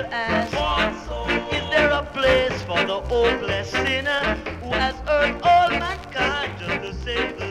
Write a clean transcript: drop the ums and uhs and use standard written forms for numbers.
to ask, is there a place for the hopeless sinner who has hurt all mankind just to save the